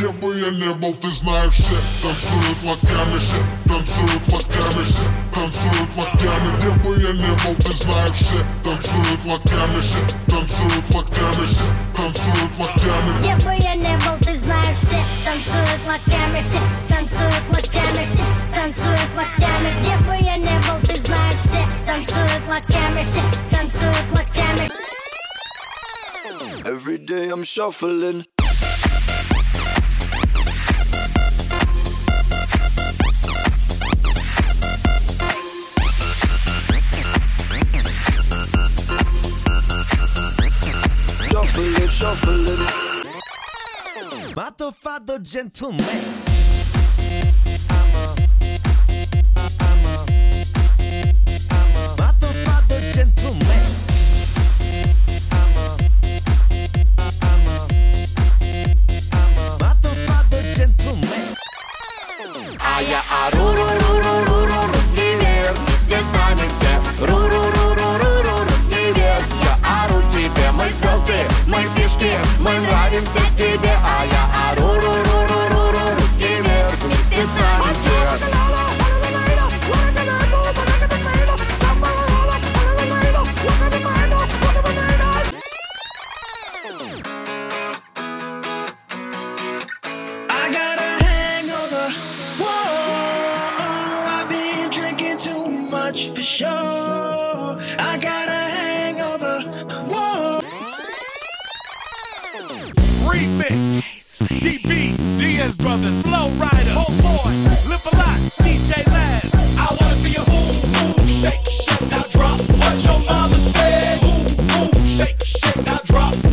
где бы я не был, ты знаешь, все танцуют локтями, все танцуют локтями, все танцуют локтями, где бы я не был, ты знаешь, все танцуют локтями, все танцуют локтями, все танцуют локтями. Где бы я не был, ты знаешь, все танцуют локтями, все танцуют локтями, все танцуют локтями. Где бы я не был, ты знаешь, все танцуют локтями, все танцуют локтями. Every day I'm shuffling. Shuffling, shuffling. Motherfucker gentleman. Motherfucker gentleman. Motherfucker gentleman. А я ору-ру-ру-ру-ру-ру, руки вверх, вместе с нами все. Ру-ру-ру-ру-ру-ру, руки вверх. Я ору тебе, мы звезды, мы фишки, мы нравимся тебе. А я ору-ру-ру-ру-ру-ру, руки вверх, вместе с нами все. I got a hangover. Whoa, I've been drinking too much for sure. I got a hangover. Whoa. Remix. DB, Diaz Brothers, Flow Rider, Whole Boy, Live a Lot, DJ Laz. I wanna see you move, shake, shake, now drop what your mama said. Move, shake, now drop.